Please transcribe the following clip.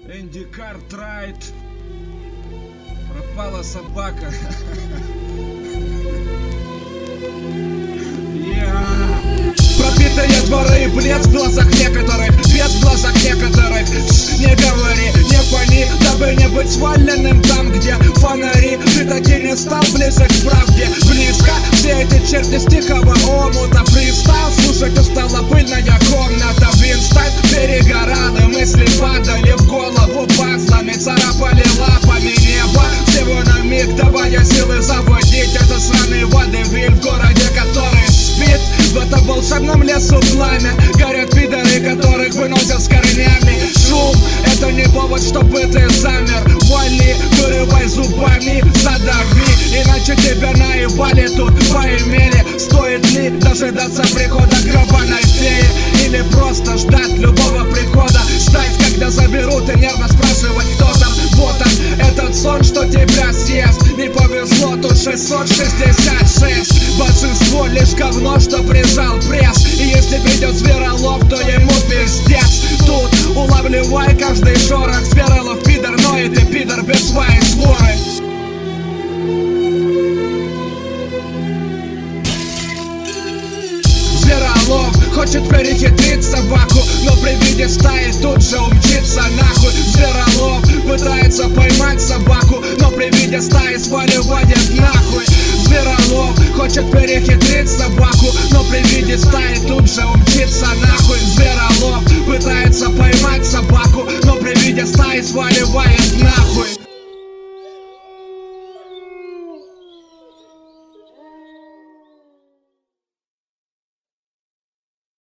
Энди Картрайт. Пропала собака. Пропитые дворы и блеск в глазах некоторых, свет в глазах некоторых. Не говори, не пали, дабы не быть сваленным там, где фонари. Ты таки не стал ближе к правде. Близко все эти черти с тихого омута. Фристайл, слушать устала пыльная комната. Винстайн перегорал, и мысли падали в голову пазлами. Царапали лапами небо всего на миг, давая силы заводить это сраные водевиль в городе, который спит. В этом волшебном лесу пламя горят пидоры, которых выносят с корнями. Шум — это не повод, чтобы ты замер. Вали, вырывай зубами, задави, иначе тебя наебали тут поимели. Стоит ли дожидаться прихода гребаной феи, или просто ждать любого прихода? Ждать, когда заберут, и нервно спрашивать, кто там. Вот он, этот сон, что тебя съест. Не повезло, тут 666. Большинство лишь говно, что прижал пресс. И если придет зверолов, то ему пиздец. Тут улавливай каждый шорох. Зверолов пидор, но и ты пидор без своей своры. Зверолов хочет перехитрить собаку, но при виде стаи тут же умчится нахуй. Зверолов пытается поймать собаку, но при виде стаи сваливает нахуй. Зверолов хочет перехитрить собаку, но при виде стаи тут же умчится нахуй. Зверолов пытается поймать собаку, но при виде стаи сваливает